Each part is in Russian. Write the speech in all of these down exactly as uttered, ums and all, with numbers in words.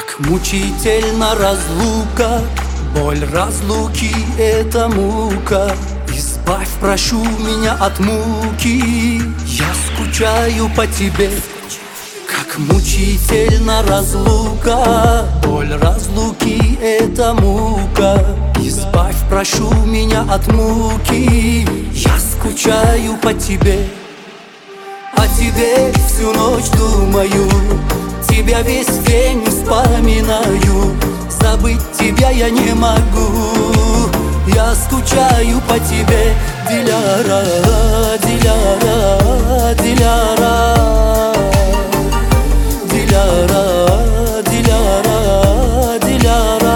Как мучительна разлука, боль разлуки — это мука. Избавь, прошу меня от муки, я скучаю по тебе. Как мучительна разлука, боль разлуки — это мука. Избавь, прошу меня от муки, я скучаю по тебе. О тебе всю ночь думаю, тебя весь день вспоминаю. Забыть тебя я не могу, я скучаю по тебе. Диляра, Диляра, Диляра, Диляра, Диляра, Диляра.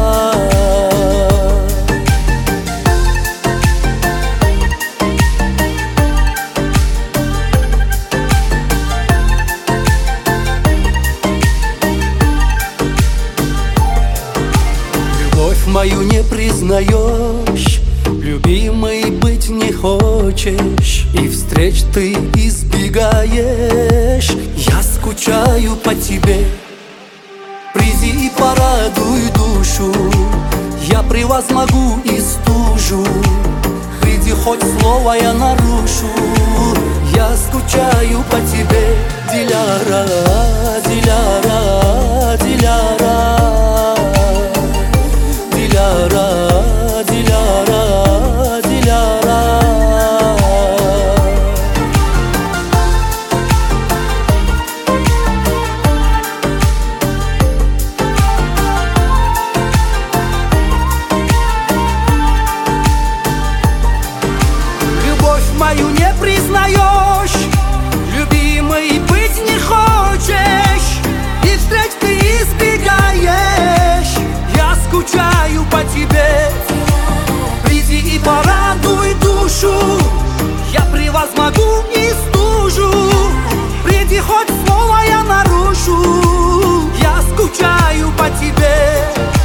Любовь мою не признаешь, любимой быть не хочешь, и встреч ты избегаешь. Я скучаю по тебе. Приди и порадуй душу, я превозмогу и стужу. Приди, хоть слово я нарушу, я скучаю по тебе. Диляра, Диляра, Диляра, Диляра, Диляра, Диляра. Любовь мою не признаешь, любимой быть не хочешь, и встреч ты избегаешь. Я скучаю по тебе. Приди и порадуй душу, я превозмогу и стужу. Приди, хоть слово я нарушу, я скучаю по тебе.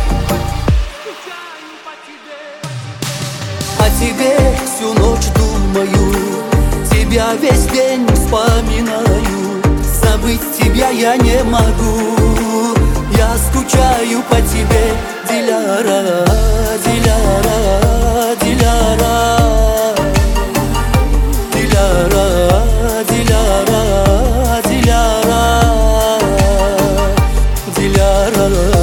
О тебе всю ночь думаю, тебя весь день вспоминаю. Забыть тебя я не могу, я скучаю по тебе. Диляра, Диляра, Диляра, Диляра, Диляра, Диляра, Диляра.